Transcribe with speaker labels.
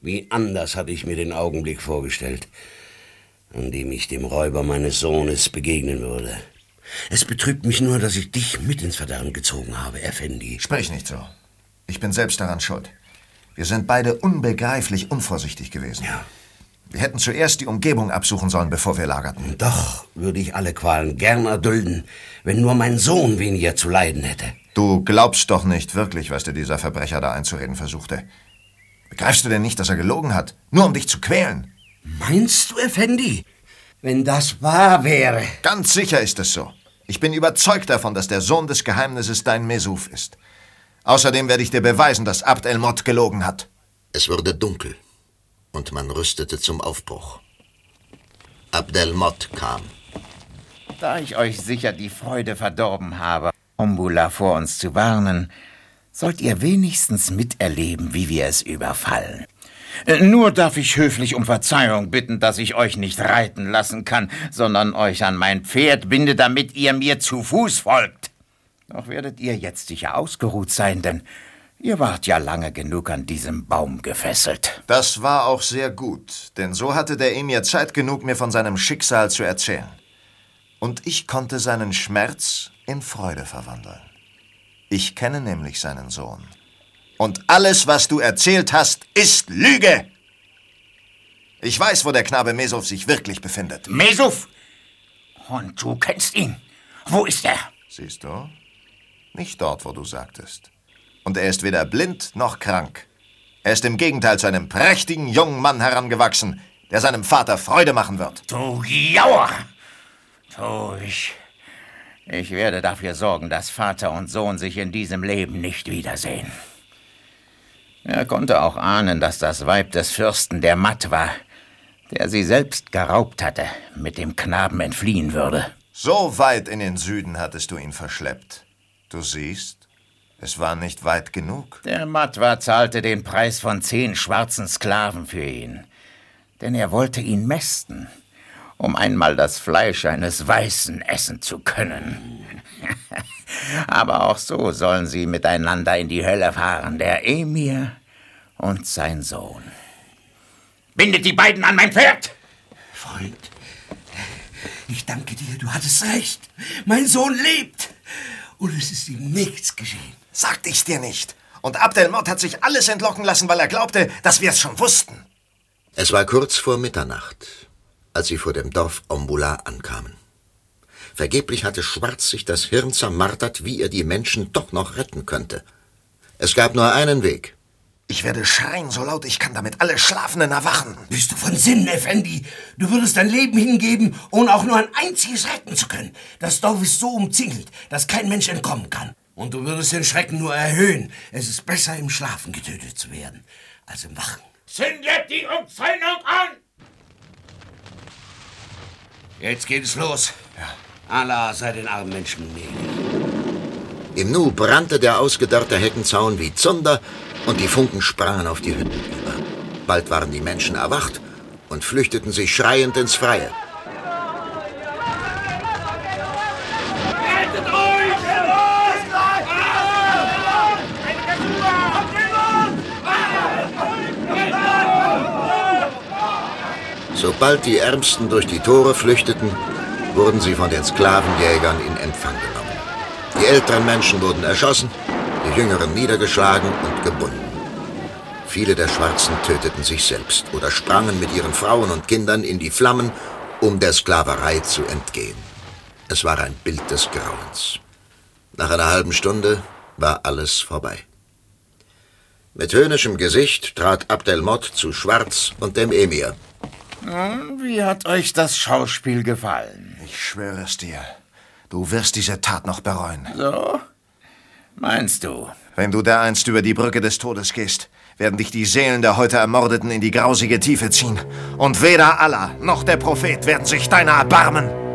Speaker 1: Wie anders hatte ich mir den Augenblick vorgestellt, an dem ich dem Räuber meines Sohnes begegnen würde. Es betrübt mich nur, dass ich dich mit ins Verderben gezogen habe, Effendi.
Speaker 2: Sprich nicht so. Ich bin selbst daran schuld. Wir sind beide unbegreiflich unvorsichtig gewesen.
Speaker 1: Ja.
Speaker 2: Wir hätten zuerst die Umgebung absuchen sollen, bevor wir lagerten.
Speaker 1: Doch würde ich alle Qualen gern erdulden, wenn nur mein Sohn weniger zu leiden hätte.
Speaker 2: Du glaubst doch nicht wirklich, was dir dieser Verbrecher da einzureden versuchte. Begreifst du denn nicht, dass er gelogen hat? Nur um dich zu quälen.
Speaker 1: Meinst du, Effendi? Wenn das wahr wäre.
Speaker 2: Ganz sicher ist es so. Ich bin überzeugt davon, dass der Sohn des Geheimnisses dein Mesuf ist. Außerdem werde ich dir beweisen, dass Abd el-Mod gelogen hat.
Speaker 3: Es wurde dunkel und man rüstete zum Aufbruch. Abd el-Mod kam.
Speaker 4: Da ich euch sicher die Freude verdorben habe, Umbula vor uns zu warnen, sollt ihr wenigstens miterleben, wie wir es überfallen. Nur darf ich höflich um Verzeihung bitten, dass ich euch nicht reiten lassen kann, sondern euch an mein Pferd binde, damit ihr mir zu Fuß folgt. Doch werdet ihr jetzt sicher ausgeruht sein, denn ihr wart ja lange genug an diesem Baum gefesselt.
Speaker 2: Das war auch sehr gut, denn so hatte der Emir Zeit genug, mir von seinem Schicksal zu erzählen. Und ich konnte seinen Schmerz in Freude verwandeln. Ich kenne nämlich seinen Sohn. Und alles, was du erzählt hast, ist Lüge. Ich weiß, wo der Knabe Mesuf sich wirklich befindet.
Speaker 4: Mesuf? Und du kennst ihn. Wo ist er?
Speaker 2: Siehst du? Nicht dort, wo du sagtest. Und er ist weder blind noch krank. Er ist im Gegenteil zu einem prächtigen jungen Mann herangewachsen, der seinem Vater Freude machen wird.
Speaker 4: Du Jauer! Ich werde dafür sorgen, dass Vater und Sohn sich in diesem Leben nicht wiedersehen. Er konnte auch ahnen, dass das Weib des Fürsten der Matt war, der sie selbst geraubt hatte, mit dem Knaben entfliehen würde.
Speaker 2: So weit in den Süden hattest du ihn verschleppt. Du siehst, es war nicht weit genug.
Speaker 4: Der Matwa zahlte den Preis von 10 schwarzen Sklaven für ihn, denn er wollte ihn mästen, um einmal das Fleisch eines Weißen essen zu können. Aber auch so sollen sie miteinander in die Hölle fahren, der Emir und sein Sohn. Bindet die beiden an mein Pferd!
Speaker 1: Freund, ich danke dir, du hattest recht. Mein Sohn lebt und es ist ihm nichts geschehen.
Speaker 2: Sagte ich's dir nicht. Und Abd el-Mod hat sich alles entlocken lassen, weil er glaubte, dass wir es schon wussten.
Speaker 3: Es war kurz vor Mitternacht, als sie vor dem Dorf Umbula ankamen. Vergeblich hatte Schwarz sich das Hirn zermartert, wie er die Menschen doch noch retten könnte. Es gab nur einen Weg.
Speaker 2: Ich werde schreien, so laut ich kann, damit alle Schlafenden erwachen.
Speaker 1: Bist du von Sinnen, Effendi? Du würdest dein Leben hingeben, ohne auch nur ein einziges retten zu können. Das Dorf ist so umzingelt, dass kein Mensch entkommen kann. Und du würdest den Schrecken nur erhöhen. Es ist besser, im Schlafen getötet zu werden, als im Wachen.
Speaker 4: Zündet die Umzäunung an!
Speaker 1: Jetzt geht es los.
Speaker 2: Ja.
Speaker 1: Allah sei den armen Menschen gnädig.
Speaker 3: Im Nu brannte der ausgedörrte Heckenzaun wie Zunder und die Funken sprangen auf die Hütten über. Bald waren die Menschen erwacht und flüchteten sich schreiend ins Freie.
Speaker 4: Rettet euch!
Speaker 3: Sobald die Ärmsten durch die Tore flüchteten, wurden sie von den Sklavenjägern in Empfang genommen. Die älteren Menschen wurden erschossen, die Jüngeren niedergeschlagen und gebunden. Viele der Schwarzen töteten sich selbst oder sprangen mit ihren Frauen und Kindern in die Flammen, um der Sklaverei zu entgehen. Es war ein Bild des Grauens. Nach einer halben Stunde war alles vorbei. Mit höhnischem Gesicht trat Abd el-Mod zu Schwarz und dem Emir.
Speaker 4: Wie hat euch das Schauspiel gefallen?
Speaker 2: Ich schwöre es dir, du wirst diese Tat noch bereuen.
Speaker 4: So? Meinst du?
Speaker 2: Wenn du dereinst über die Brücke des Todes gehst, werden dich die Seelen der heute Ermordeten in die grausige Tiefe ziehen. Und weder Allah noch der Prophet werden sich deiner erbarmen.